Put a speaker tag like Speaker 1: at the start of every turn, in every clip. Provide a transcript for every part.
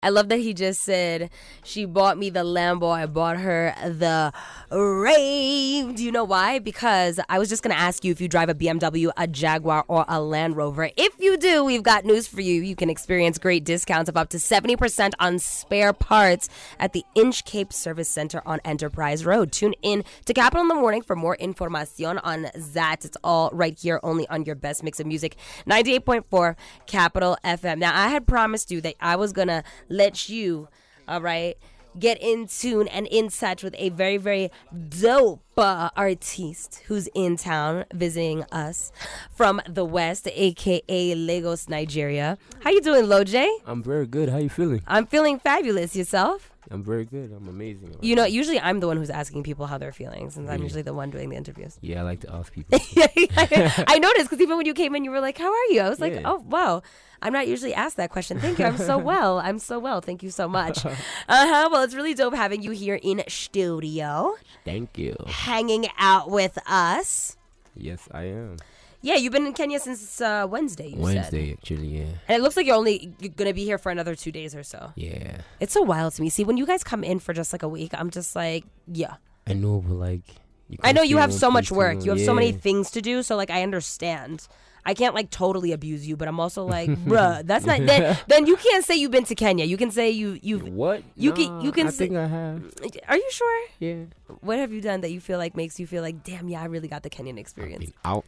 Speaker 1: I love that he just said, she bought me the Lambo, I bought her the Rave. Do you know why? Because I was just going to ask you if you drive a BMW, a Jaguar, or a Land Rover. If you do, we've got news for you. You can experience great discounts of up to 70% on spare parts at the Inchcape Service Center on Enterprise Road. Tune in to Capital in the Morning for more information on that. It's all right here, only on your best mix of music, 98.4 Capital FM. Now, I had promised you that I was going to let you, all right, get in tune and in touch with a very, very dope artiste who's in town visiting us from the West, a.k.a. Lagos, Nigeria. How you doing, Loj?
Speaker 2: I'm very good. How you feeling?
Speaker 1: I'm feeling fabulous. Yourself?
Speaker 2: I'm very good. I'm amazing.
Speaker 1: You know, usually I'm the one who's asking people how they're feeling, since I'm usually the one doing the interviews.
Speaker 2: Yeah, I like to ask people.
Speaker 1: I noticed, because even when you came in, you were like, how are you? I was like,
Speaker 2: Yeah.
Speaker 1: oh, wow. I'm not usually asked that question. Thank you. I'm so well. I'm so well. Thank you so much. Well, it's really dope having you here in studio.
Speaker 2: Thank you.
Speaker 1: Hanging out with us.
Speaker 2: Yes, I am.
Speaker 1: Yeah, you've been in Kenya since Wednesday, you said.
Speaker 2: Wednesday, actually, yeah.
Speaker 1: And it looks like you're going to be here for another 2 days or so.
Speaker 2: Yeah.
Speaker 1: It's so wild to me. See, when you guys come in for just like a week, I'm just like, yeah.
Speaker 2: I know, but like...
Speaker 1: I know you have so much work.
Speaker 2: Too.
Speaker 1: You have so many things to do, so like I understand. I can't like totally abuse you, but I'm also like, bruh, that's not. Then you can't say you've been to Kenya. You can say you've.
Speaker 2: What?
Speaker 1: You
Speaker 2: Nah,
Speaker 1: can.
Speaker 2: I think I have.
Speaker 1: Are you sure?
Speaker 2: Yeah.
Speaker 1: What have you done that you feel like makes you feel like, damn, yeah, I really got the Kenyan experience?
Speaker 2: Been out.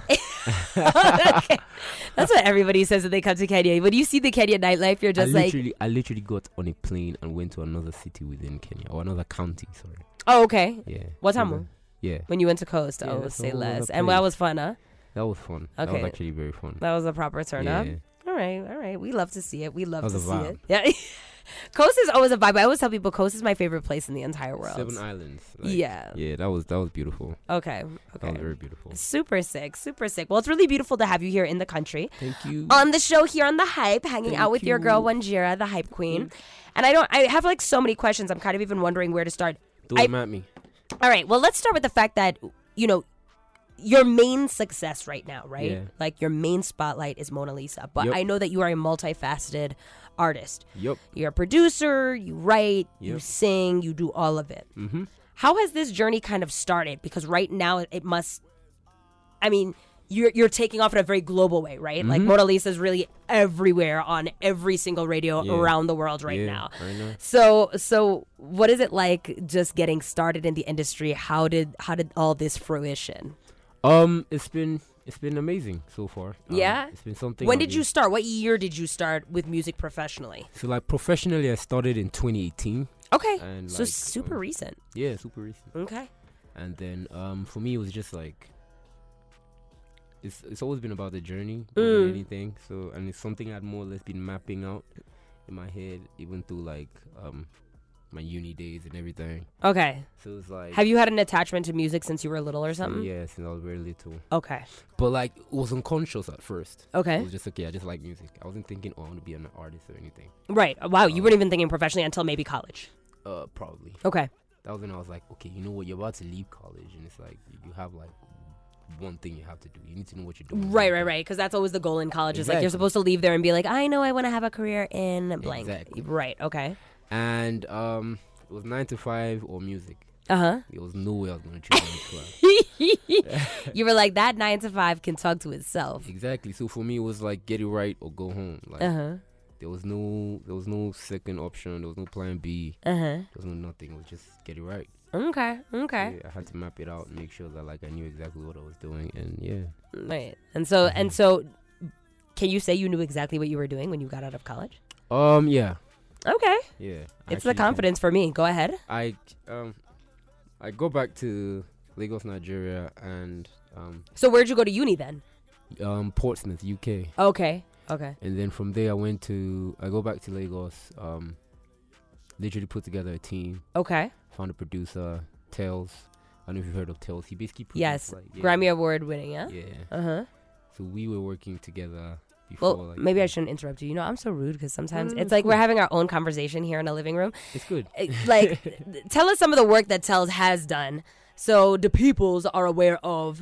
Speaker 1: Okay. That's what everybody says when they come to Kenya. When you see the Kenyan nightlife, you're just
Speaker 2: I literally got on a plane and went to another city within Kenya, or another county. Sorry.
Speaker 1: oh, okay.
Speaker 2: Yeah.
Speaker 1: What time?
Speaker 2: Yeah.
Speaker 1: When you went to Coast,
Speaker 2: Yeah,
Speaker 1: oh,
Speaker 2: that's a
Speaker 1: say
Speaker 2: whole
Speaker 1: less.
Speaker 2: other
Speaker 1: And
Speaker 2: place.
Speaker 1: that was fun, huh?
Speaker 2: That was fun. That
Speaker 1: Okay.
Speaker 2: was actually very fun.
Speaker 1: That was a proper turn up.
Speaker 2: Yeah.
Speaker 1: All right. We love to see it. We love
Speaker 2: That
Speaker 1: to
Speaker 2: was a
Speaker 1: see
Speaker 2: vibe.
Speaker 1: it. Yeah. Coast is always a vibe. I always tell people Coast is my favorite place in the entire world.
Speaker 2: 7 islands.
Speaker 1: Yeah.
Speaker 2: Yeah, that was beautiful.
Speaker 1: Okay.
Speaker 2: That was very beautiful.
Speaker 1: Super sick. Well, it's really beautiful to have you here in the country.
Speaker 2: Thank you.
Speaker 1: On the show here on The Hype, hanging
Speaker 2: Thank
Speaker 1: out with your
Speaker 2: you.
Speaker 1: girl, Wanjira, the Hype Queen. And I have like so many questions. I'm kind of even wondering where to start.
Speaker 2: Don't come at me.
Speaker 1: All right. Well, let's start with the fact that, you know, your main success right now, right?
Speaker 2: Yeah.
Speaker 1: Like your main spotlight is Mona Lisa. But
Speaker 2: Yep.
Speaker 1: I know that you are a multifaceted artist.
Speaker 2: Yup.
Speaker 1: You're a producer, you write, you
Speaker 2: Yep.
Speaker 1: sing, you do all of it.
Speaker 2: Mm-hmm.
Speaker 1: How has this journey kind of started? Because right now it must, I mean, you're taking off in a very global way, right? Like Mona Lisa is really everywhere on every single radio
Speaker 2: Yeah.
Speaker 1: around the world right now.
Speaker 2: I know.
Speaker 1: So what is it like just getting started in the industry? How did all this fruition?
Speaker 2: It's been amazing so far.
Speaker 1: Yeah?
Speaker 2: It's been something.
Speaker 1: When did you start? What year did you start with music professionally?
Speaker 2: So like professionally, I started in 2018.
Speaker 1: Okay,
Speaker 2: And
Speaker 1: so
Speaker 2: like,
Speaker 1: super recent.
Speaker 2: Yeah, super recent.
Speaker 1: Okay.
Speaker 2: And then for me, it was just like it's always been about the journey more than anything. So and it's something I'd more or less been mapping out in my head, even through like my uni days and everything.
Speaker 1: Okay.
Speaker 2: So it's like
Speaker 1: Have you had an attachment to music since you were little or something?
Speaker 2: Yeah, since I was very little.
Speaker 1: Okay.
Speaker 2: But like it was unconscious at first. It
Speaker 1: Okay.
Speaker 2: was just okay. I just like music. I wasn't thinking, oh, I want to be an artist or anything.
Speaker 1: Right. Wow. You weren't even thinking professionally until maybe college.
Speaker 2: Probably.
Speaker 1: Okay.
Speaker 2: That was when I was like, okay, you know what? You're about to leave college, and it's like you have like one thing you have to do. You need to know what you're doing.
Speaker 1: Right. Because that's always the goal in college. Is like you're
Speaker 2: Exactly.
Speaker 1: supposed to leave there and be like, I know I want to have a career in blank.
Speaker 2: Exactly.
Speaker 1: Right. Okay.
Speaker 2: And it was 9 to 5 or music.
Speaker 1: Uh
Speaker 2: There was no way I was going to choose 9 to 5.
Speaker 1: huh. You were like, that 9 to 5 can talk to itself.
Speaker 2: Exactly. So for me, it was like get it right or go home. Like
Speaker 1: Uh huh.
Speaker 2: there was no second option. There was no plan B.
Speaker 1: Uh huh.
Speaker 2: There was no nothing. It was just get it right.
Speaker 1: Okay. Okay.
Speaker 2: Yeah, I had to map it out and make sure that like I knew exactly what I was doing. And yeah.
Speaker 1: Right. And so, can you say you knew exactly what you were doing when you got out of college?
Speaker 2: Yeah.
Speaker 1: Okay.
Speaker 2: Yeah.
Speaker 1: It's the confidence for me. Go ahead.
Speaker 2: I go back to Lagos, Nigeria, and
Speaker 1: So where'd you go to uni then?
Speaker 2: Portsmouth, UK,
Speaker 1: Okay. Okay.
Speaker 2: and then from there I go back to Lagos. Literally put together a team,
Speaker 1: Okay.
Speaker 2: found a producer, Tails. I don't know if you've heard of Tails. He basically produced,
Speaker 1: Yes.
Speaker 2: like, yeah,
Speaker 1: Grammy Award winning, yeah?
Speaker 2: Yeah.
Speaker 1: Uh huh.
Speaker 2: So we were working together before.
Speaker 1: Well,
Speaker 2: like,
Speaker 1: maybe I shouldn't interrupt you. You know, I'm so rude because sometimes
Speaker 2: No,
Speaker 1: it's
Speaker 2: it's
Speaker 1: like we're
Speaker 2: cool.
Speaker 1: having our own conversation here in a living room.
Speaker 2: It's good.
Speaker 1: Like, tell us some of the work that Tells has done so the peoples are aware of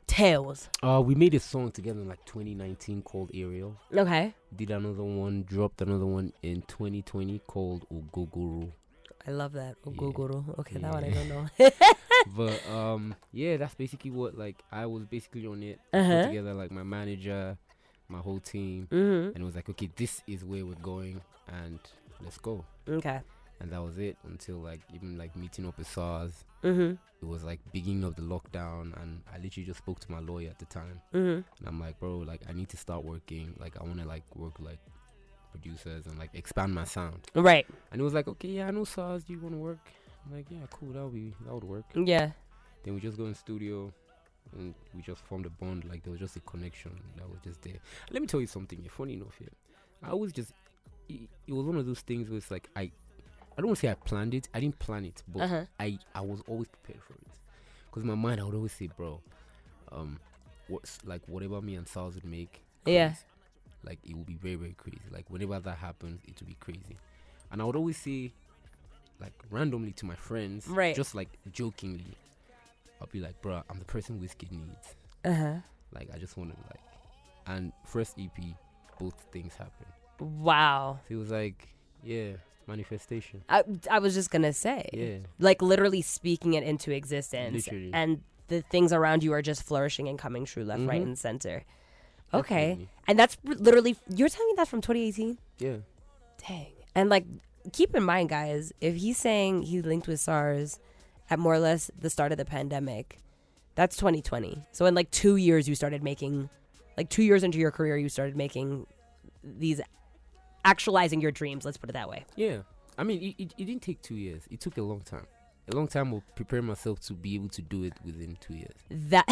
Speaker 1: Tales.
Speaker 2: We made a song together in like 2019 called Ariel.
Speaker 1: Okay.
Speaker 2: Did another one, dropped another one in 2020 called Ogogoro.
Speaker 1: I love that.
Speaker 2: Yeah.
Speaker 1: Ogogoro. Okay, that
Speaker 2: Yeah.
Speaker 1: one I don't know.
Speaker 2: But yeah, that's basically what, like, I was basically on it.
Speaker 1: Uh-huh.
Speaker 2: Put together like my manager, my whole team,
Speaker 1: Mm-hmm.
Speaker 2: and it was like, okay, this is where we're going, and let's go.
Speaker 1: Okay.
Speaker 2: And that was it until like even like meeting up with SARS.
Speaker 1: Mm-hmm.
Speaker 2: It was like beginning of the lockdown, and I literally just spoke to my lawyer at the time,
Speaker 1: Mm-hmm.
Speaker 2: and I'm like, bro, like I need to start working. Like I want to like work with, like, producers and like expand my sound.
Speaker 1: Right.
Speaker 2: And it was like, okay, yeah, I know SARS. Do you want to work? I'm like, yeah, cool. That would work.
Speaker 1: Yeah.
Speaker 2: Then we just go in studio, and we just formed a bond. Like there was just a connection that was just there. Let me tell you something. Yeah, funny enough, yeah, I always just it was one of those things where it's like I don't want to say I planned it. I didn't plan it, but
Speaker 1: Uh-huh.
Speaker 2: I was always prepared for it. Because in my mind, I would always say, bro, what's like whatever me and SARS would make,
Speaker 1: Yeah.
Speaker 2: crazy. Like it would be very, very crazy. Like whenever that happens, it would be crazy. And I would always say, like randomly to my friends,
Speaker 1: Right.
Speaker 2: just like jokingly, I'll be like, bro, I'm the person Wizkid needs.
Speaker 1: Uh-huh.
Speaker 2: Like I just want to like, and first EP, both things happened.
Speaker 1: Wow.
Speaker 2: So it was like, yeah, manifestation.
Speaker 1: I was just gonna say,
Speaker 2: Yeah.
Speaker 1: like literally speaking it into existence,
Speaker 2: Literally.
Speaker 1: and the things around you are just flourishing and coming true, left, right,
Speaker 2: Mhm.
Speaker 1: and center. Okay,
Speaker 2: Definitely.
Speaker 1: and that's literally, you're telling me that's from 2018?
Speaker 2: Yeah.
Speaker 1: Dang. And like, keep in mind, guys, if he's saying he linked with SARS at more or less the start of the pandemic, that's 2020. So in like 2 years, you started making, like 2 years into your career, you started making these, actualizing your dreams. Let's put it that way.
Speaker 2: Yeah. I mean, it didn't take 2 years. It took a long time. A long time of preparing myself to be able to do it within 2 years.
Speaker 1: That.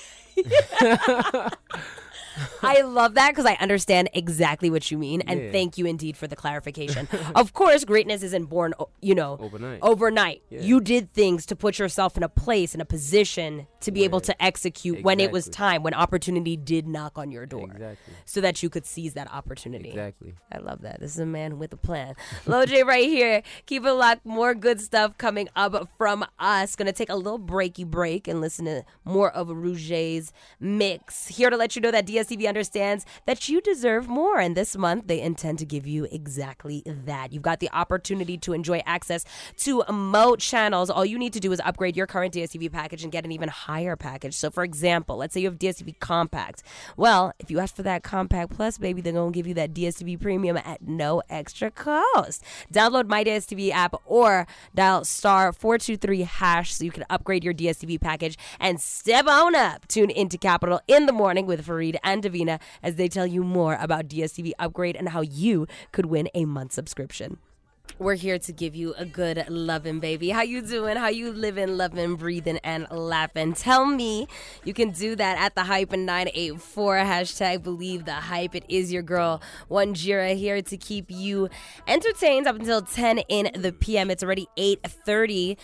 Speaker 1: I love that because I understand exactly what you mean, and
Speaker 2: Yeah.
Speaker 1: thank you indeed for the clarification. Of course, greatness isn't born, overnight.
Speaker 2: Yeah.
Speaker 1: You did things to put yourself in a place, in a position to be able
Speaker 2: Right.
Speaker 1: to execute when it was
Speaker 2: Exactly.
Speaker 1: time, when opportunity did knock on your door,
Speaker 2: Exactly.
Speaker 1: so that you could seize that opportunity.
Speaker 2: Exactly.
Speaker 1: I love that. This is a man with a plan. Lil J right here. Keep it locked. More good stuff coming up from us. Gonna take a little breaky break and listen to more of Rouget's mix. Here to let you know that DSTV understands that you deserve more. And this month, they intend to give you exactly that. You've got the opportunity to enjoy access to Mo channels. All you need to do is upgrade your current DSTV package and get an even higher package. So, for example, let's say you have DSTV Compact. Well, if you ask for that Compact Plus, baby, they're going to give you that DSTV Premium at no extra cost. Download My DSTV app or dial star 423# so you can upgrade your DSTV package and step on up. Tune into Capital in the morning with Fareed and Davina as they tell you more about DSTV Upgrade and how you could win a month subscription. We're here to give you a good loving, baby. How you doing? How you living, loving, breathing, and laughing? Tell me. You can do that at the Hype in 984. Hashtag believe the hype. It is your girl, Wanjira, here to keep you entertained up until 10 in the PM. It's already 8:30.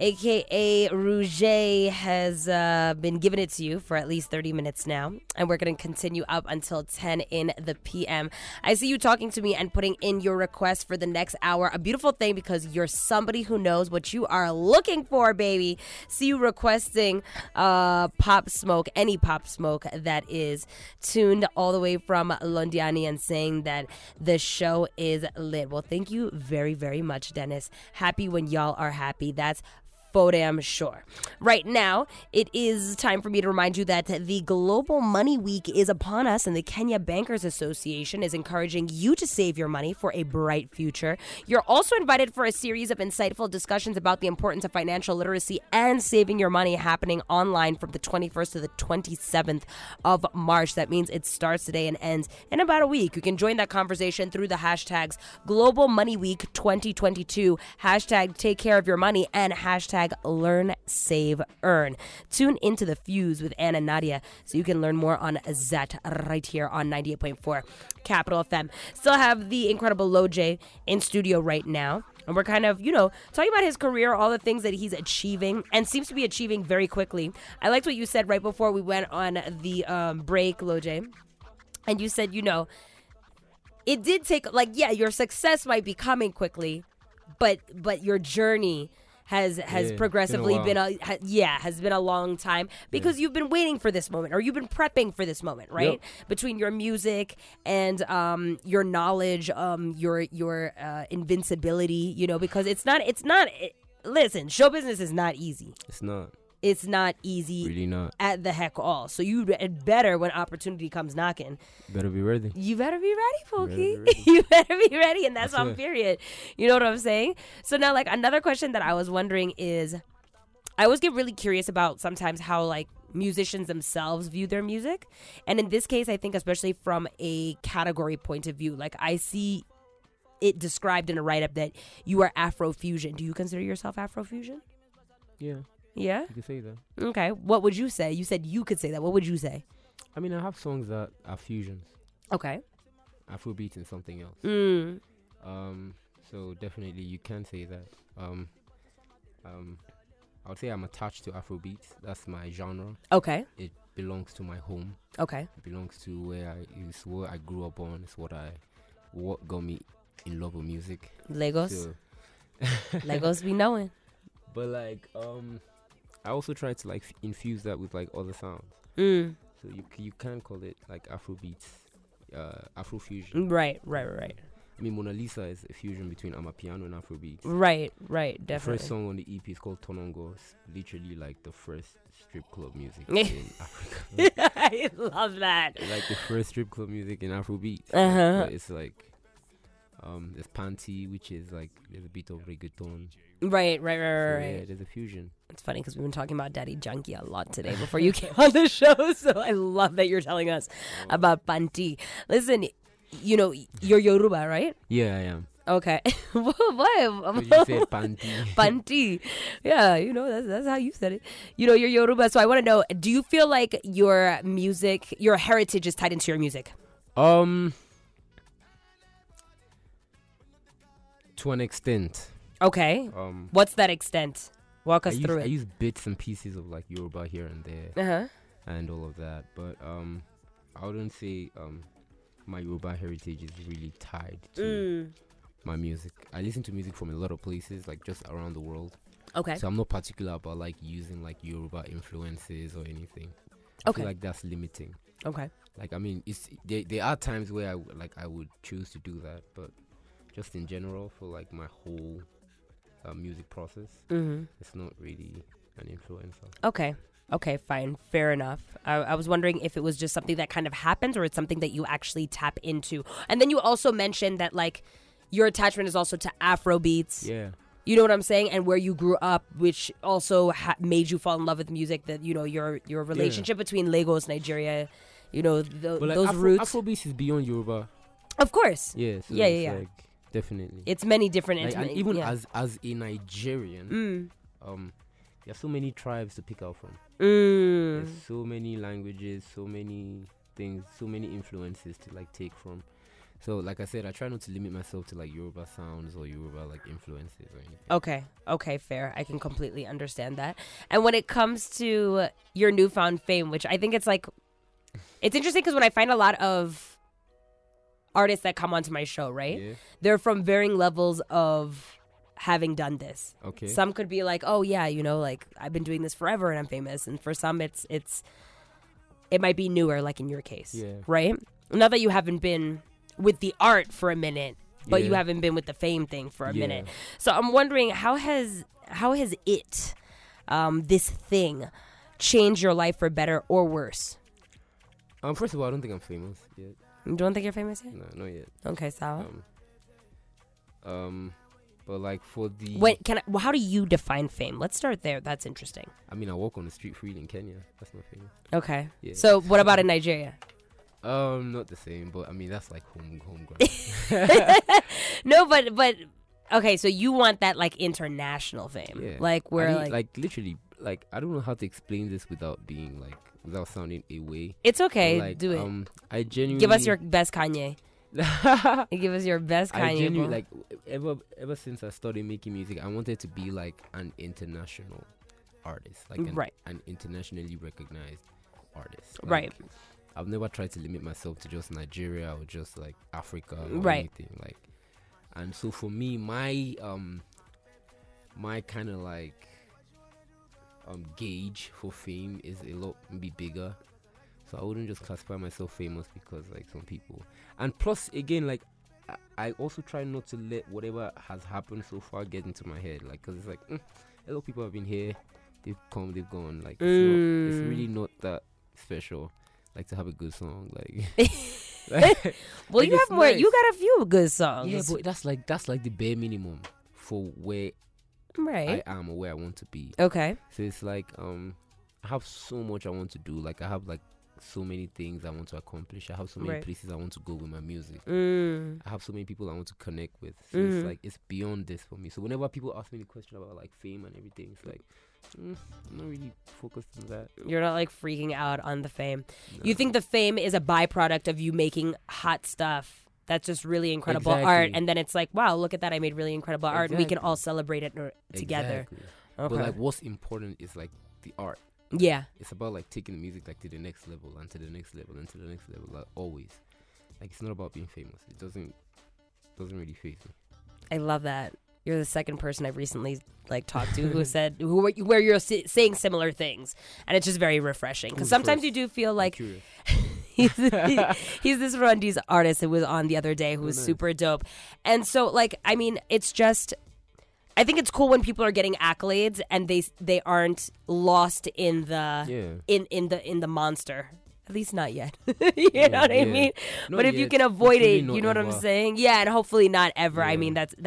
Speaker 1: AKA Rouget has been giving it to you for at least 30 minutes now. And we're going to continue up until 10 in the PM. I see you talking to me and putting in your request for the next hour. A beautiful thing because you're somebody who knows what you are looking for, baby. See you requesting Pop Smoke, any Pop Smoke that is tuned all the way from Londiani and saying that the show is lit. Well, thank you very, very much, Dennis. Happy when y'all are happy. That's for damn sure. Right now, it is time for me to remind you that the Global Money Week is upon us, and the Kenya Bankers Association is encouraging you to save your money for a bright future. You're also invited for a series of insightful discussions about the importance of financial literacy and saving your money happening online from the 21st to the 27th of March. That means it starts today and ends in about a week. You can join that conversation through the hashtags Global Money Week 2022, hashtag Take Care of Your Money, and hashtag Learn, Save, Earn. Tune into The Fuse with Anna Nadia so you can learn more on that right here on 98.4 Capital FM. Still have the incredible Lil J in studio right now. And we're kind of, talking about his career, all the things that he's achieving and seems to be achieving very quickly. I liked what you said right before we went on the break, Lil J. And you said, it did take, your success might be coming quickly, but your journey has
Speaker 2: Yeah,
Speaker 1: progressively
Speaker 2: been a
Speaker 1: has been a long time because you've been waiting for this moment, or you've been prepping for this moment, right?
Speaker 2: Yep.
Speaker 1: Between your music and your knowledge, your invincibility, because listen, show business is not easy.
Speaker 2: It's not.
Speaker 1: It's not easy.
Speaker 2: Really not.
Speaker 1: At the heck all. So you better, when opportunity comes knocking,
Speaker 2: Better be ready.
Speaker 1: you better be ready, Pookie.
Speaker 2: ready.
Speaker 1: You better be ready, and that's on
Speaker 2: it.
Speaker 1: period. You know what I'm saying? So now, like, another question that I was wondering is, I always get really curious about sometimes how, like, musicians themselves view their music. And in this case, I think especially from a category point of view, like, I see it described in a write-up that you are Afrofusion. Do you consider yourself Afrofusion?
Speaker 2: Yeah,
Speaker 1: Yeah?
Speaker 2: you can say that.
Speaker 1: Okay. What would you say? You said you could say that. What would you say?
Speaker 2: I mean, I have songs that are fusions.
Speaker 1: Okay.
Speaker 2: Afrobeat and something else.
Speaker 1: Mm.
Speaker 2: So definitely you can say that. I would say I'm attached to Afrobeat. That's my genre.
Speaker 1: Okay.
Speaker 2: It belongs to my home.
Speaker 1: Okay.
Speaker 2: It belongs to it's what I grew up on. It's what got me in love with music.
Speaker 1: Lagos.
Speaker 2: So,
Speaker 1: Lagos be knowing.
Speaker 2: but like I also try to like infuse that with like other sounds.
Speaker 1: Mm.
Speaker 2: So you can call it like Afrobeats, Afrofusion.
Speaker 1: Right.
Speaker 2: I mean, Mona Lisa is a fusion between Amapiano and Afrobeat.
Speaker 1: Right,
Speaker 2: The
Speaker 1: definitely.
Speaker 2: first song on the EP is called Tonongo. It's literally like the first strip club music in Africa.
Speaker 1: I love that.
Speaker 2: Like the first strip club music in Afrobeat.
Speaker 1: Uh-huh.
Speaker 2: But it's like there's Panty, which is like there's a bit of reggaeton.
Speaker 1: Right.
Speaker 2: So, yeah, there's a fusion.
Speaker 1: It's funny because we've been talking about Daddy Junkie a lot today before you came on the show. So I love that you're telling us about Panti. Listen, you're Yoruba, right?
Speaker 2: Yeah, I am.
Speaker 1: Okay. What?
Speaker 2: But you said Panty.
Speaker 1: Panti. Yeah, that's how you said it. You're Yoruba. So I want to know, do you feel like your music, your heritage is tied into your music?
Speaker 2: To an extent.
Speaker 1: Okay. What's that extent? Walk us through
Speaker 2: I
Speaker 1: it.
Speaker 2: use bits and pieces of like Yoruba here and there
Speaker 1: Uh-huh.
Speaker 2: and all of that, but I wouldn't say my Yoruba heritage is really tied to my music. I listen to music from a lot of places, like just around the world.
Speaker 1: Okay.
Speaker 2: So I'm not particular about like using like Yoruba influences or anything. I
Speaker 1: Okay.
Speaker 2: feel like that's limiting.
Speaker 1: Okay.
Speaker 2: Like I mean, there are times where I would choose to do that, but just in general for like my whole music process, it's not really an influencer.
Speaker 1: Okay, fine. Fair enough. I was wondering if it was just something that kind of happens or it's something that you actually tap into. And then you also mentioned that like your attachment is also to Afro beats.
Speaker 2: Yeah.
Speaker 1: You know what I'm saying? And where you grew up, which also made you fall in love with music, that, your relationship between Lagos, Nigeria,
Speaker 2: But like
Speaker 1: those roots.
Speaker 2: Afrobeat is beyond Yoruba.
Speaker 1: Of course.
Speaker 2: Yeah. So
Speaker 1: Yeah.
Speaker 2: Like, definitely.
Speaker 1: It's many different
Speaker 2: Like, and even
Speaker 1: yeah.
Speaker 2: as a Nigerian, there are so many tribes to pick out from.
Speaker 1: Mm.
Speaker 2: There's so many languages, so many things, so many influences to like take from. So like I said, I try not to limit myself to like Yoruba sounds or Yoruba like influences or anything.
Speaker 1: Okay, fair. I can completely understand that. And when it comes to your newfound fame, which I think it's interesting because when I find a lot of artists that come onto my show, right?
Speaker 2: Yeah.
Speaker 1: They're from varying levels of having done this.
Speaker 2: Okay.
Speaker 1: Some could be like, oh yeah, like I've been doing this forever and I'm famous. And for some it might be newer, like in your case.
Speaker 2: Yeah.
Speaker 1: Right? Not that you haven't been with the art for a minute, but you
Speaker 2: Yeah.
Speaker 1: haven't been with the fame thing for a
Speaker 2: Yeah.
Speaker 1: minute. So I'm wondering how has it this thing changed your life for better or worse?
Speaker 2: First of all, I don't think I'm famous yet.
Speaker 1: You don't think you're famous yet?
Speaker 2: No, not yet.
Speaker 1: Okay, so
Speaker 2: but like for the
Speaker 1: how do you define fame? Let's start there. That's interesting.
Speaker 2: I mean, I walk on the street freely in Kenya. That's not famous.
Speaker 1: Okay.
Speaker 2: Yeah.
Speaker 1: So what about in Nigeria?
Speaker 2: Not the same, but I mean that's like homegrown.
Speaker 1: No, but okay, so you want that like international fame.
Speaker 2: Yeah.
Speaker 1: Like where
Speaker 2: I mean, like literally, like I don't know how to explain this without being like without sounding away.
Speaker 1: it's okay,
Speaker 2: Like,
Speaker 1: do it.
Speaker 2: I genuinely
Speaker 1: Give us your best Kanye. Give us your best Kanye.
Speaker 2: I genuinely
Speaker 1: bro.
Speaker 2: like ever since I started making music, I wanted to be like an international artist, like an internationally recognized artist. Like,
Speaker 1: Right.
Speaker 2: I've never tried to limit myself to just Nigeria or just like Africa or
Speaker 1: Right.
Speaker 2: anything like. And so for me, my my kind of like gauge for fame is a lot maybe bigger. So I wouldn't just classify myself famous because like some people. And plus again, like I also try not to let whatever has happened so far get into my head, like, because it's like a lot of people have been here, they've come, they've gone, like it's really not that special, like, to have a good song, like.
Speaker 1: Well,
Speaker 2: like,
Speaker 1: you have more.
Speaker 2: nice.
Speaker 1: You got a few good songs.
Speaker 2: Yeah, but that's like the bare minimum for where
Speaker 1: right.
Speaker 2: I am or where I want to be.
Speaker 1: Okay.
Speaker 2: So it's like I have so much I want to do. Like I have like so many things I want to accomplish. I have so many places I want to go with my music. I have so many people I want to connect with. So it's like it's beyond this for me. So whenever people ask me the question about like fame and everything, it's like I'm not really focused on that.
Speaker 1: You're not like freaking out on the fame.
Speaker 2: No.
Speaker 1: You think the fame is a byproduct of you making hot stuff that's just really incredible
Speaker 2: Exactly.
Speaker 1: art, and then it's like, wow, look at that, I made really incredible art, and we can
Speaker 2: Exactly.
Speaker 1: all celebrate it together.
Speaker 2: Exactly.
Speaker 1: Okay.
Speaker 2: But like what's important is like the art.
Speaker 1: Yeah.
Speaker 2: It's about like taking the music like to the next level and to the next level and to the next level, like always. Like it's not about being famous. It doesn't really faze me.
Speaker 1: I love that. You're the second person I've recently like talked to who said where you're saying similar things, and it's just very refreshing because sometimes you do feel like he's this Rwandese artist who was on the other day who was super dope, and so like I mean it's just. I think it's cool when people are getting accolades and they aren't lost in the in the monster. At least not yet. you know what I mean?
Speaker 2: Not
Speaker 1: but if
Speaker 2: yet.
Speaker 1: you can avoid
Speaker 2: Hopefully
Speaker 1: it, you know
Speaker 2: not
Speaker 1: what I'm
Speaker 2: ever.
Speaker 1: saying? Yeah, and hopefully not ever.
Speaker 2: Yeah.
Speaker 1: I mean there's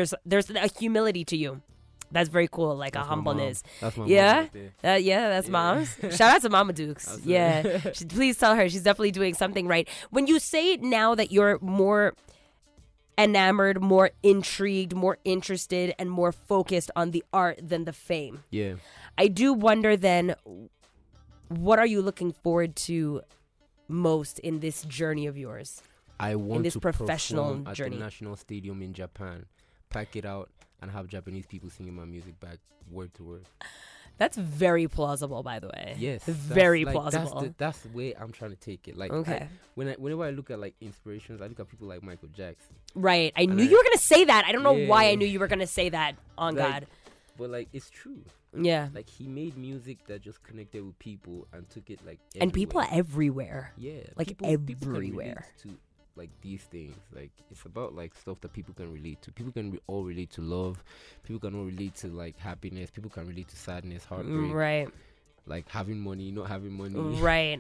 Speaker 1: a humility to you. That's very cool, like
Speaker 2: That's
Speaker 1: a
Speaker 2: my mom.
Speaker 1: humbleness.
Speaker 2: That's my
Speaker 1: Yeah?
Speaker 2: mom right there.
Speaker 1: Yeah, that's mom's. Shout out to Mama Dukes.
Speaker 2: Absolutely.
Speaker 1: Yeah. Please tell her she's definitely doing something right. When you say now that you're more enamored, more intrigued, more interested, and more focused on the art than the fame,
Speaker 2: Yeah.
Speaker 1: I do wonder then, what are you looking forward to most in this journey of yours?
Speaker 2: I want
Speaker 1: this
Speaker 2: to
Speaker 1: professional
Speaker 2: perform at
Speaker 1: journey.
Speaker 2: the National Stadium in Japan, pack it out, and have Japanese people singing my music back word to word.
Speaker 1: That's very plausible, by the way.
Speaker 2: Yes,
Speaker 1: Very
Speaker 2: that's, like,
Speaker 1: plausible.
Speaker 2: That's the way I'm trying to take it. Like,
Speaker 1: Okay.
Speaker 2: whenever I look at like inspirations, I look at people like Michael Jackson.
Speaker 1: Right. I
Speaker 2: And
Speaker 1: knew you were going to say that. I don't know why I
Speaker 2: Yeah.
Speaker 1: knew you were going to say that, on
Speaker 2: Like,
Speaker 1: God.
Speaker 2: But like, it's true.
Speaker 1: Yeah.
Speaker 2: Like he made music that just connected with people and took it like.
Speaker 1: And people
Speaker 2: everywhere.
Speaker 1: everywhere.
Speaker 2: Yeah,
Speaker 1: like,
Speaker 2: people can
Speaker 1: everywhere.
Speaker 2: relate to like these things. Like it's about like stuff that people can relate to. People can all relate to love. People can all relate to like happiness. People can relate to sadness, heartbreak.
Speaker 1: Right.
Speaker 2: Like having money, not having money.
Speaker 1: Right.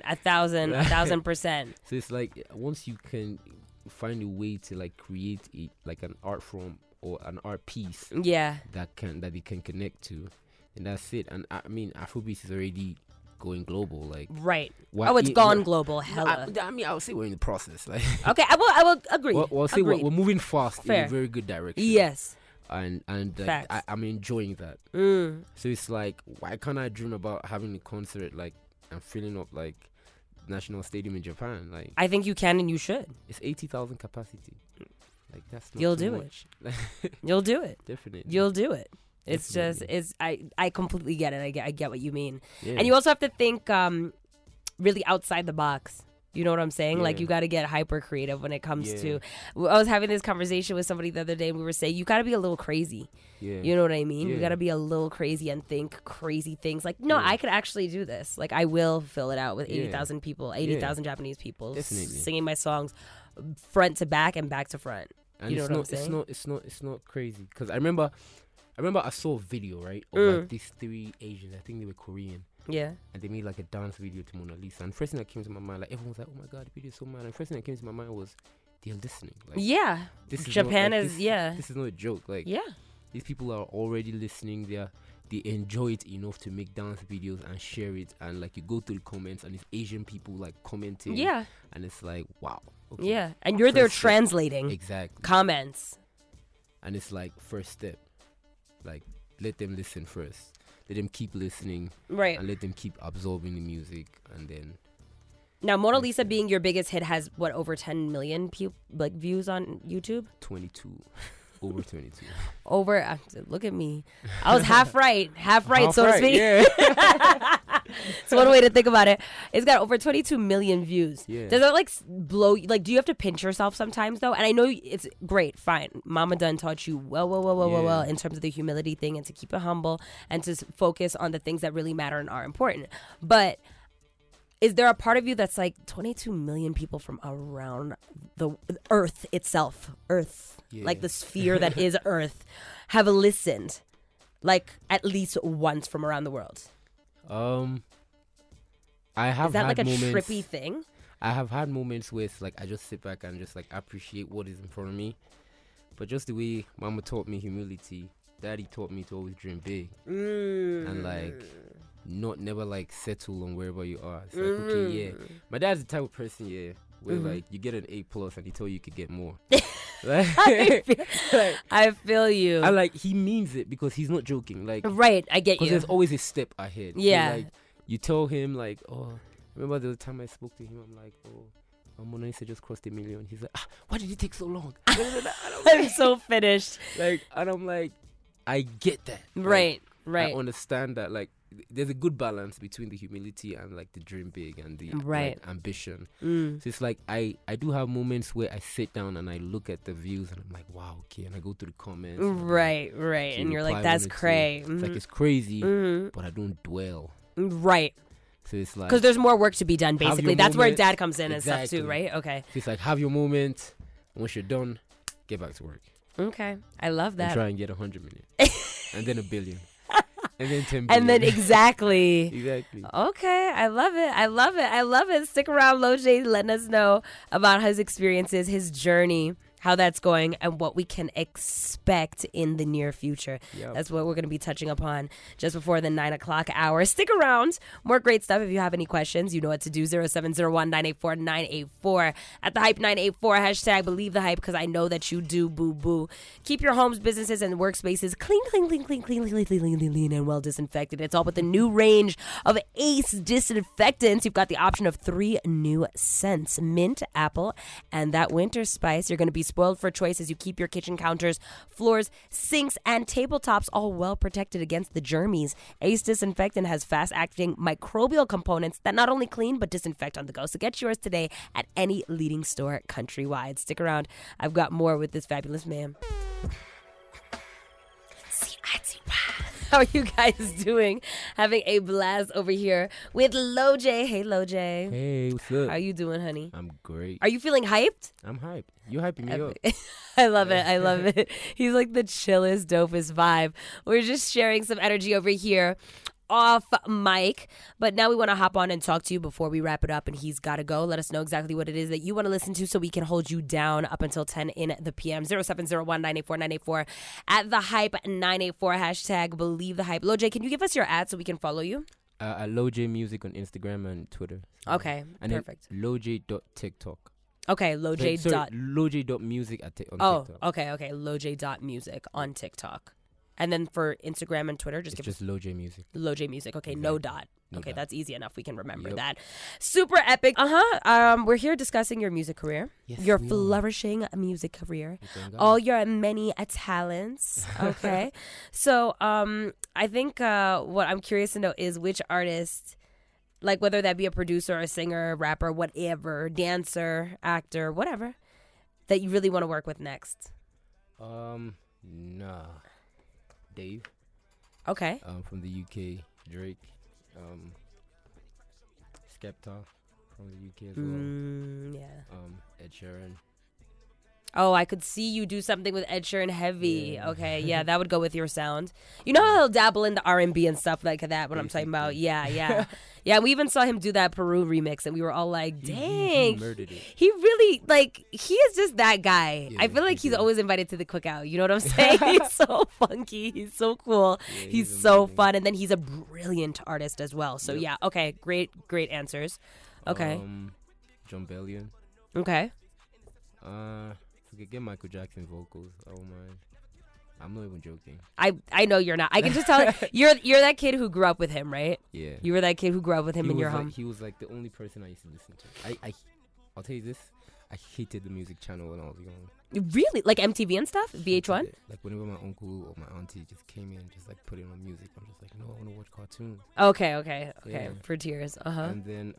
Speaker 1: 1,000%.
Speaker 2: So it's like once you can find a way to like create like an art form or an art piece
Speaker 1: Yeah.
Speaker 2: that they can connect to, and that's it. And I mean, Afrobeats is already going global. Like
Speaker 1: Right.
Speaker 2: why-
Speaker 1: Oh, it's
Speaker 2: it-
Speaker 1: gone
Speaker 2: why-
Speaker 1: global. Hella.
Speaker 2: I mean, I would say we're in the process. Like,
Speaker 1: Okay. I will agree.
Speaker 2: we'll say we're
Speaker 1: Agreed.
Speaker 2: moving fast
Speaker 1: Fair.
Speaker 2: in a very good direction.
Speaker 1: Yes.
Speaker 2: and
Speaker 1: Facts.
Speaker 2: I'm enjoying that. So it's like, why can't I dream about having a concert like and filling up like National Stadium in Japan? Like
Speaker 1: I think you can and you should.
Speaker 2: it's 80,000 capacity. Like that's not
Speaker 1: You'll
Speaker 2: too
Speaker 1: do it.
Speaker 2: much.
Speaker 1: You'll do it.
Speaker 2: Definitely.
Speaker 1: You'll do it. It's
Speaker 2: Definitely.
Speaker 1: just I completely get it. I get what you mean.
Speaker 2: Yeah.
Speaker 1: And you also have to think really outside the box. You know what I'm saying? Like
Speaker 2: Yeah.
Speaker 1: you got to get hyper creative when it comes
Speaker 2: Yeah.
Speaker 1: to. I was having this conversation with somebody the other day, and we were saying you got to be a little crazy.
Speaker 2: Yeah.
Speaker 1: You know what I mean? You
Speaker 2: Yeah.
Speaker 1: got to be a little crazy and think crazy things. Like, no,
Speaker 2: Yeah.
Speaker 1: I could actually do this. Like, I will fill it out with
Speaker 2: Yeah.
Speaker 1: 80,000 people, 80,000 Japanese people
Speaker 2: Definitely.
Speaker 1: singing my songs front to back and back to front.
Speaker 2: And
Speaker 1: You know
Speaker 2: it's
Speaker 1: what I'm
Speaker 2: not,
Speaker 1: saying?
Speaker 2: it's not crazy because I remember I saw a video, right, of like these three Asians. I think they were Korean,
Speaker 1: Yeah.
Speaker 2: and they made like a dance video to Mona Lisa. And first thing that came to my mind, like everyone was like, "Oh my god, the video is so mad." And first thing that came to my mind was they're listening. Like,
Speaker 1: Yeah.
Speaker 2: this is
Speaker 1: Japan
Speaker 2: not, like,
Speaker 1: is,
Speaker 2: this,
Speaker 1: yeah.
Speaker 2: This is not a joke. Like
Speaker 1: Yeah.
Speaker 2: these people are already listening. They enjoy it enough to make dance videos and share it. And like you go to the comments and it's Asian people like commenting.
Speaker 1: Yeah.
Speaker 2: And it's like, wow. Okay.
Speaker 1: Yeah. And you're there
Speaker 2: First step.
Speaker 1: translating
Speaker 2: Exactly.
Speaker 1: comments.
Speaker 2: And it's like first step, like let them listen first, let them keep listening,
Speaker 1: Right.
Speaker 2: and let them keep absorbing the music, and then
Speaker 1: Now, Mona Lisa being your biggest hit has, what, over 10 million views on YouTube?
Speaker 2: 22 over 22.
Speaker 1: Over, look at me. I was half right, so to
Speaker 2: Right,
Speaker 1: speak.
Speaker 2: yeah.
Speaker 1: It's one way to think about it. It's got over 22 million views.
Speaker 2: Yeah.
Speaker 1: Does that like blow? Like, do you have to pinch yourself sometimes though? And I know it's great, fine. Mama done taught you well in terms of the humility thing and to keep it humble and to focus on the things that really matter and are important. But is there a part of you that's like 22 million people from around the Earth itself, like the sphere that is Earth, have listened, like at least once from around the world?
Speaker 2: I have
Speaker 1: Is that
Speaker 2: had
Speaker 1: like a
Speaker 2: moments,
Speaker 1: trippy thing?
Speaker 2: I have had moments with like I just sit back and just like appreciate what is in front of me. But just the way Mama taught me humility, Daddy taught me to always dream big and like never like settle on wherever you are. It's like okay, yeah. My dad's the type of person, yeah, where like you get an A+ and he told you could get more. Like,
Speaker 1: I feel you.
Speaker 2: I like he means it because he's not joking. Like
Speaker 1: Right, I get you.
Speaker 2: because there's always a step ahead.
Speaker 1: Yeah.
Speaker 2: So, like you tell him like, oh, remember the time I spoke to him? I'm like, oh, Mona Lisa just crossed 1 million. He's like, why did it take so long?
Speaker 1: I'm so finished.
Speaker 2: Like, and I'm like, I get that.
Speaker 1: Right,
Speaker 2: Like,
Speaker 1: right.
Speaker 2: I understand that. Like, there's a good balance between the humility and like the dream big and the
Speaker 1: Right.
Speaker 2: like, ambition. So it's like I do have moments where I sit down and I look at the views and I'm like, wow, okay, and I go through the comments. And
Speaker 1: Right.
Speaker 2: like,
Speaker 1: And you're like,
Speaker 2: reply
Speaker 1: that's
Speaker 2: one or two.
Speaker 1: cray.
Speaker 2: It's like it's crazy, but I don't dwell.
Speaker 1: Right.
Speaker 2: So it's like
Speaker 1: Because there's more work to be done,
Speaker 2: Have
Speaker 1: basically.
Speaker 2: your
Speaker 1: That's where
Speaker 2: moment.
Speaker 1: dad comes in and stuff too,
Speaker 2: Exactly.
Speaker 1: right? Okay.
Speaker 2: so it's like have your moment. Once you're done, get back to work
Speaker 1: Okay. I love
Speaker 2: and
Speaker 1: that.
Speaker 2: try and get 100 million, and then 1 billion, and then 10 billion.
Speaker 1: And then exactly.
Speaker 2: exactly.
Speaker 1: Okay, I love it. I love it. I love it. Stick around, Loj, letting us know about his experiences, his journey, how that's going, and what we can expect in the near future.
Speaker 2: Yep.
Speaker 1: That's what we're going to be touching upon just before the 9 o'clock hour. Stick around. More great stuff. If you have any questions, you know what to do. 0701-984-984. At the Hype 984, hashtag believe the hype, because I know that you do, boo-boo. Keep your homes, businesses, and workspaces clean, and well disinfected. It's all with the new range of Ace disinfectants. You've got the option of 3 new scents: mint, apple, and that winter spice. You're going to be spoiled for choice as you keep your kitchen counters, floors, sinks, and tabletops all well protected against the germies. Ace Disinfectant has fast-acting microbial components that not only clean but disinfect on the go. So get yours today at any leading store countrywide. Stick around. I've got more with this fabulous man. How are you guys doing? Having a blast over here with Loj. Hey, Loj.
Speaker 2: Hey, what's up?
Speaker 1: How you doing, honey?
Speaker 2: I'm great.
Speaker 1: Are you feeling hyped?
Speaker 2: I'm hyped. You hyping me up.
Speaker 1: I love it. I love it. He's like the chillest, dopest vibe. We're just sharing some energy over here off mic, but now we want to hop on and talk to you before we wrap it up, and he's got to go. Let us know exactly what it is that you want to listen to so we can hold you down up until 10 in the PM. 0701-984-984 at the Hype 984, hashtag believe the hype. Loj, can you give us your ad so we can follow you?
Speaker 2: At Loj Music on Instagram and Twitter. So,
Speaker 1: Okay,
Speaker 2: and
Speaker 1: perfect.
Speaker 2: then Loj.TikTok.
Speaker 1: Okay, Loj.
Speaker 2: Loj.music on TikTok.
Speaker 1: Okay, Loj.music on TikTok. And then for Instagram and Twitter, just
Speaker 2: It's
Speaker 1: give
Speaker 2: just Loj Music.
Speaker 1: Loj Music. Okay,
Speaker 2: Exactly.
Speaker 1: no dot.
Speaker 2: No
Speaker 1: Okay,
Speaker 2: dot.
Speaker 1: that's easy enough. We can remember
Speaker 2: Yep.
Speaker 1: that. Super epic. We're here discussing your music career,
Speaker 2: Yes,
Speaker 1: your
Speaker 2: we are.
Speaker 1: flourishing music career,
Speaker 2: Thank God.
Speaker 1: all your many talents. Okay, so I think what I'm curious to know is which artist, like whether that be a producer, a singer, rapper, whatever, dancer, actor, whatever, that you really want to work with next.
Speaker 2: Nah. Dave.
Speaker 1: Okay.
Speaker 2: From the UK. Drake. Skepta from the UK as well.
Speaker 1: Yeah.
Speaker 2: Ed Sheeran.
Speaker 1: Oh, I could see you do something with Ed Sheeran heavy. Yeah. Okay, yeah, that would go with your sound. You know how he'll dabble into R&B and stuff like that when I'm talking about? Yeah. Yeah, we even saw him do that Peru remix, and we were all like, dang.
Speaker 2: He murdered it.
Speaker 1: He really, like, he is just that guy.
Speaker 2: Yeah,
Speaker 1: I feel like
Speaker 2: he
Speaker 1: he's
Speaker 2: did.
Speaker 1: always invited to the cookout. You know what I'm saying? He's so funky. He's so cool.
Speaker 2: Yeah,
Speaker 1: he's
Speaker 2: he's
Speaker 1: so
Speaker 2: amazing.
Speaker 1: fun. And then he's a brilliant artist as well. So,
Speaker 2: Yep.
Speaker 1: yeah, okay, great answers. Okay.
Speaker 2: John Bellion.
Speaker 1: Okay.
Speaker 2: If we could get Michael Jackson vocals, I don't mind. I'm not even joking.
Speaker 1: I know you're not. I can just tell you're that kid who grew up with him, right?
Speaker 2: Yeah.
Speaker 1: You were that kid who grew up with him in your home.
Speaker 2: He was like the only person I used to listen to. I'll tell you this. I hated the music channel when I was young.
Speaker 1: Really? Like MTV and stuff?
Speaker 2: Hated
Speaker 1: VH1?
Speaker 2: it. Like whenever my uncle or my auntie just came in, just like putting on music, I'm just like, no, I want to watch cartoons.
Speaker 1: Okay.
Speaker 2: Yeah.
Speaker 1: For tears. Uh-huh.
Speaker 2: And then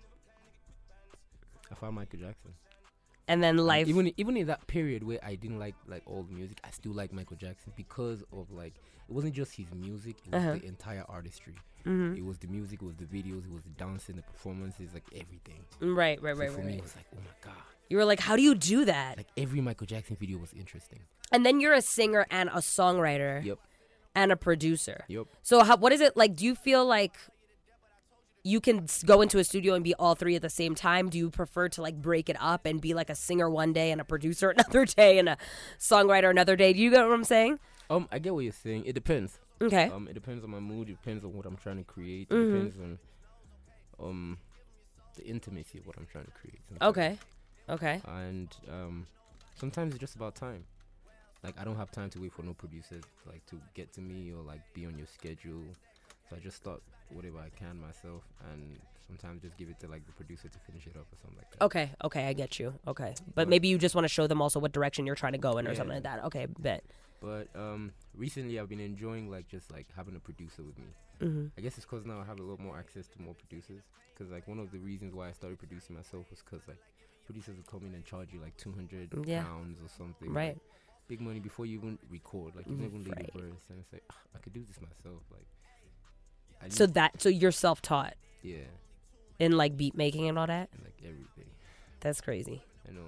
Speaker 2: I found Michael Jackson.
Speaker 1: And then
Speaker 2: And
Speaker 1: life.
Speaker 2: even in that period where I didn't like all the music, I still like Michael Jackson because of like it wasn't just his music, it was the entire artistry.
Speaker 1: Mm-hmm.
Speaker 2: It was the music, it was the videos, it was the dancing, the performances, like everything.
Speaker 1: Right.
Speaker 2: So for me, it was like, oh my god.
Speaker 1: You were like, how do you do that?
Speaker 2: Like every Michael Jackson video was interesting.
Speaker 1: And then you're a singer and a songwriter.
Speaker 2: Yep.
Speaker 1: And a producer.
Speaker 2: Yep.
Speaker 1: So what is it like? Do you feel like you can go into a studio and be all three at the same time? Do you prefer to like break it up and be like a singer one day and a producer another day and a songwriter another day? Do you get what I'm saying?
Speaker 2: I get what you're saying. It depends.
Speaker 1: Okay.
Speaker 2: It depends on my mood. It depends on what I'm trying to create.
Speaker 1: Mm-hmm.
Speaker 2: It depends on the intimacy of what I'm trying to create.
Speaker 1: Okay.
Speaker 2: And sometimes it's just about time. Like I don't have time to wait for no producers like to get to me or like be on your schedule. So I just start whatever I can myself, and sometimes just give it to like the producer to finish it up or something like that.
Speaker 1: Okay, I get you. Okay, but maybe you just want to show them also what direction you're trying to go in or
Speaker 2: Yeah.
Speaker 1: something like that. Okay, bet.
Speaker 2: But recently I've been enjoying like just like having a producer with me.
Speaker 1: Mm-hmm.
Speaker 2: I guess it's because now I have a lot more access to more producers. Because like one of the reasons why I started producing myself was because like producers would come in and charge you like 200 pounds or something.
Speaker 1: Right.
Speaker 2: Like, big money before you even record. Like you don't even leave
Speaker 1: Right.
Speaker 2: the verse, and it's like I could do this myself. Like I
Speaker 1: So you're self-taught
Speaker 2: yeah,
Speaker 1: in like beat making and all that.
Speaker 2: and like everything.
Speaker 1: That's crazy.
Speaker 2: I know.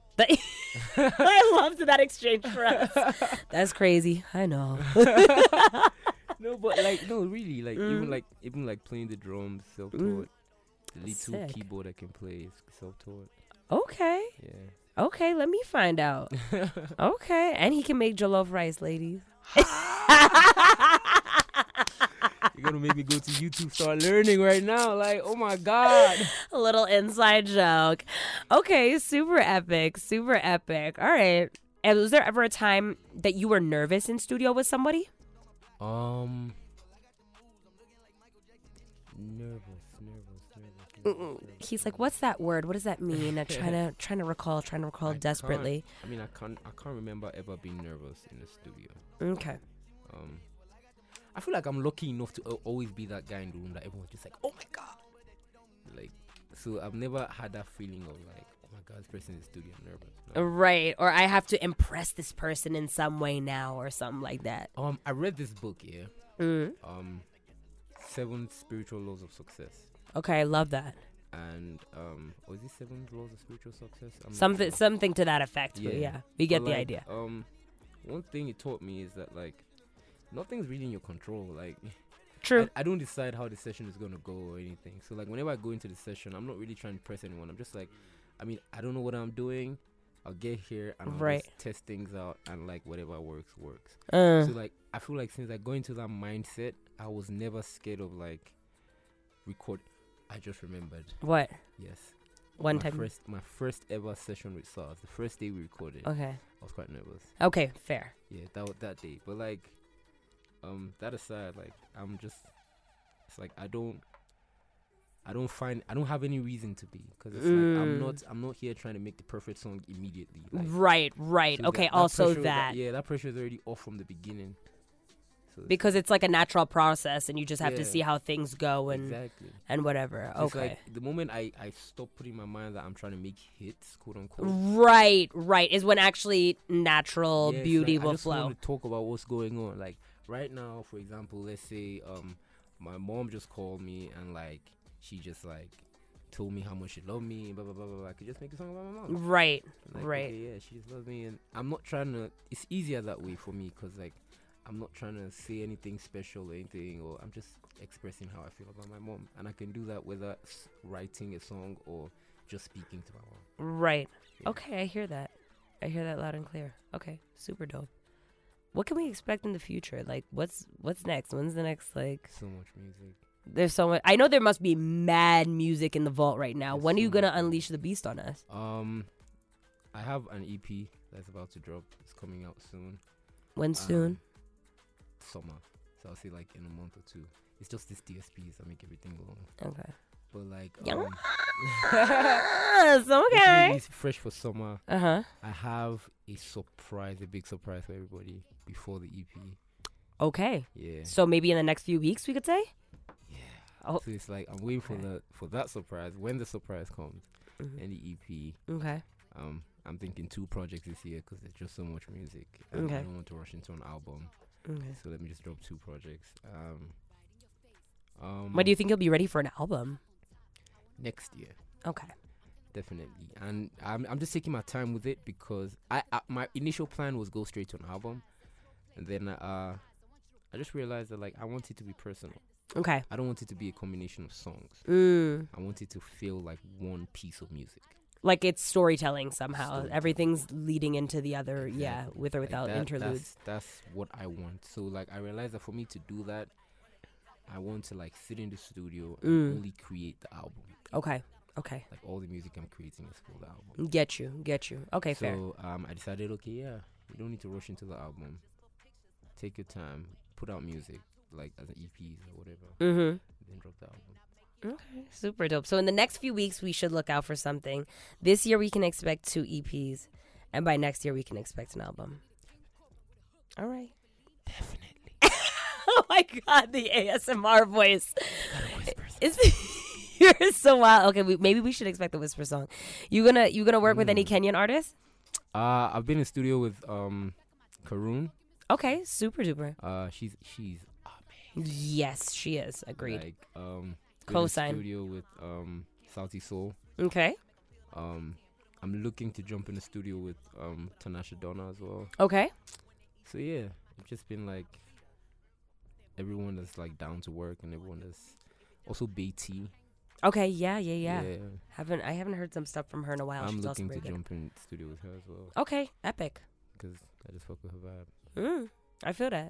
Speaker 1: I loved that exchange for us. That's crazy. I know.
Speaker 2: No, but like no, really, like even like playing the drums, self-taught. The little
Speaker 1: Sick.
Speaker 2: keyboard I can play is self-taught.
Speaker 1: Okay.
Speaker 2: Yeah.
Speaker 1: Okay, let me find out. Okay, and he can make jollof rice, ladies.
Speaker 2: You're gonna make me go to YouTube, start learning right now. Like, oh my god.
Speaker 1: A little inside joke. Okay, super epic. All right. And was there ever a time that you were nervous in studio with somebody?
Speaker 2: Nervous.
Speaker 1: He's like, "What's that word? What does that mean?" Trying to recall desperately.
Speaker 2: I can't remember ever being nervous in the studio.
Speaker 1: Okay.
Speaker 2: I feel like I'm lucky enough to always be that guy in the room that everyone's just like, oh my god. Like, so I've never had that feeling of like, oh my god, this person in the studio, I'm nervous. No.
Speaker 1: Right, or I have to impress this person in some way now, or something like that.
Speaker 2: I read this book, yeah.
Speaker 1: Mm.
Speaker 2: 7 Spiritual Laws of Success.
Speaker 1: Okay, I love that.
Speaker 2: And was it 7 Laws of Spiritual Success?
Speaker 1: Something to that effect. But yeah, we get
Speaker 2: But,
Speaker 1: the
Speaker 2: like,
Speaker 1: idea.
Speaker 2: One thing it taught me is that like nothing's really in your control. Like,
Speaker 1: True.
Speaker 2: I don't decide how the session is gonna go or anything. So like whenever I go into the session, I'm not really trying to press anyone. I'm just like, I mean, I don't know what I'm doing. I'll get here and I'll just test things out, and like whatever works. So like I feel like since I go into that mindset, I was never scared of like record. I just remembered.
Speaker 1: What?
Speaker 2: Yes.
Speaker 1: One time.
Speaker 2: My first ever session with SARS, the first day we recorded.
Speaker 1: Okay.
Speaker 2: I was quite nervous.
Speaker 1: Okay, fair.
Speaker 2: Yeah, that day. But like, that aside, like it's like I don't have any reason to be, because it's like I'm not here trying to make the perfect song immediately. Like,
Speaker 1: Right.
Speaker 2: so
Speaker 1: Okay,
Speaker 2: that
Speaker 1: also
Speaker 2: pressure,
Speaker 1: that.
Speaker 2: that pressure is already off from the beginning. So
Speaker 1: Because it's like a natural process, and you just have to
Speaker 2: Yeah.
Speaker 1: see how things go and
Speaker 2: exactly.
Speaker 1: whatever.
Speaker 2: So it's
Speaker 1: Okay.
Speaker 2: like the moment I stop putting my mind that I'm trying to make hits, quote unquote.
Speaker 1: Right. Is when actually natural
Speaker 2: Yeah, it's
Speaker 1: beauty
Speaker 2: like, I
Speaker 1: will
Speaker 2: just
Speaker 1: flow.
Speaker 2: want to talk about what's going on. Like right now, for example, let's say my mom just called me and like she just like told me how much she loved me and blah blah blah blah. I could just make a song about my mom.
Speaker 1: Right.
Speaker 2: Like,
Speaker 1: Right.
Speaker 2: okay, yeah, she just loves me, and I'm not trying to. It's easier that way for me because like I'm not trying to say anything special or anything, or I'm just expressing how I feel about my mom, and I can do that whether it's writing a song or just speaking to my mom.
Speaker 1: Right.
Speaker 2: Yeah.
Speaker 1: Okay, I hear that. I hear that loud and clear. Okay, super dope. What can we expect in the future? Like, what's next? When's the next, like...
Speaker 2: So much music.
Speaker 1: There's so much... I know there must be mad music in the vault right now.
Speaker 2: There's
Speaker 1: When are
Speaker 2: so
Speaker 1: you going to
Speaker 2: much
Speaker 1: unleash the beast on us?
Speaker 2: I have an EP that's about to drop. It's coming out soon.
Speaker 1: When soon?
Speaker 2: Summer. So I'll say like in a month or two. It's just these DSPs that make everything go on.
Speaker 1: Okay.
Speaker 2: but like
Speaker 1: Yes, okay.
Speaker 2: it's fresh for summer.
Speaker 1: Uh-huh.
Speaker 2: I have a big surprise for everybody before the EP.
Speaker 1: Okay.
Speaker 2: Yeah.
Speaker 1: So maybe in the next few weeks we could say?
Speaker 2: Yeah.
Speaker 1: Oh.
Speaker 2: So it's like I'm waiting for that surprise. When the surprise comes,
Speaker 1: Mhm.
Speaker 2: and the EP.
Speaker 1: Okay.
Speaker 2: I'm thinking 2 projects this year because there's just so much music. And
Speaker 1: Okay.
Speaker 2: I don't want to rush into an album,
Speaker 1: Okay.
Speaker 2: so let me just drop 2 projects.
Speaker 1: When do you think you'll be ready for an album?
Speaker 2: Next year,
Speaker 1: Okay.
Speaker 2: definitely. And I'm just taking my time with it because my initial plan was go straight to an album, and then I just realized that like I want it to be personal.
Speaker 1: Okay.
Speaker 2: I don't want it to be a combination of songs. I want it to feel like one piece of music.
Speaker 1: Like it's storytelling somehow.
Speaker 2: Storytelling.
Speaker 1: Everything's leading into the other,
Speaker 2: Exactly.
Speaker 1: yeah, with or
Speaker 2: Like
Speaker 1: without interludes.
Speaker 2: That's what I want. So like I realized that for me to do that, I want to like sit in the studio and only create the album.
Speaker 1: Okay. Okay.
Speaker 2: Like all the music I'm creating is for the album.
Speaker 1: Get you. Okay, fair.
Speaker 2: So I decided, okay, yeah, you don't need to rush into the album. Take your time, put out music like as an EPs or whatever, then drop the album.
Speaker 1: Okay, super dope. So in the next few weeks, we should look out for something. This year, we can expect 2 EPs, and by next year, we can expect an album. All right.
Speaker 2: Definitely.
Speaker 1: Oh my God, the ASMR voice. You're so wild. Okay, maybe we should expect the whisper song. You gonna work with any Kenyan artists?
Speaker 2: I've been in studio with Karun.
Speaker 1: Okay, super duper.
Speaker 2: She's amazing.
Speaker 1: Yes, she is. Agreed.
Speaker 2: Like been
Speaker 1: Cosign.
Speaker 2: in studio with Salty Soul.
Speaker 1: Okay.
Speaker 2: I'm looking to jump in the studio with Tanasha Donna as well.
Speaker 1: Okay.
Speaker 2: So yeah, it's just been like everyone that's like down to work and everyone that's also Beatty.
Speaker 1: Okay. Yeah.
Speaker 2: Yeah.
Speaker 1: I haven't heard some stuff from her in a while.
Speaker 2: I'm
Speaker 1: She's also
Speaker 2: looking
Speaker 1: very
Speaker 2: to
Speaker 1: good.
Speaker 2: jump in the studio with her as well
Speaker 1: Okay. Epic.
Speaker 2: because I just fuck with her vibe.
Speaker 1: I feel that.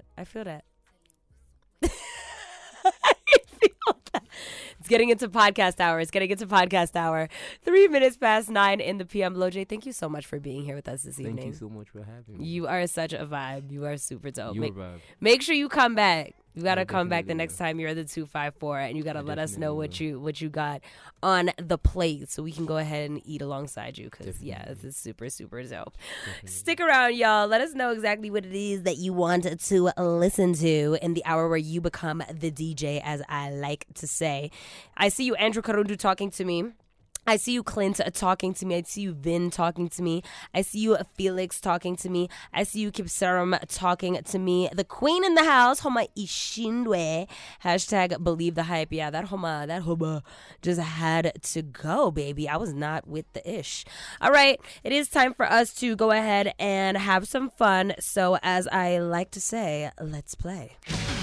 Speaker 1: It's getting into podcast hour. 3 minutes past 9 in the PM. Loj, thank you so much for being here with us this evening.
Speaker 2: Thank you so much for having me.
Speaker 1: You are such a vibe. You are super dope.
Speaker 2: You're a vibe.
Speaker 1: Make sure you come back. You gotta
Speaker 2: I
Speaker 1: come back the
Speaker 2: definitely
Speaker 1: next time you're at the 254, and you gotta
Speaker 2: I
Speaker 1: let us know
Speaker 2: definitely
Speaker 1: what you got on the plate, so we can go ahead and eat alongside you. Cause yeah, this
Speaker 2: Definitely.
Speaker 1: is super super dope.
Speaker 2: Definitely.
Speaker 1: Stick around, y'all. Let us know exactly what it is that you want to listen to in the hour where you become the DJ, as I like to say. I see you, Andrew Karundu, talking to me. I see you, Clint, talking to me. I see you, Vin, talking to me. I see you, Felix, talking to me. I see you, Kipsaram, talking to me. The queen in the house, Homa Ishindwe. Hashtag believe the hype. Yeah, that Homa just had to go, baby. I was not with the ish. All right, it is time for us to go ahead and have some fun. So as I like to say, let's play.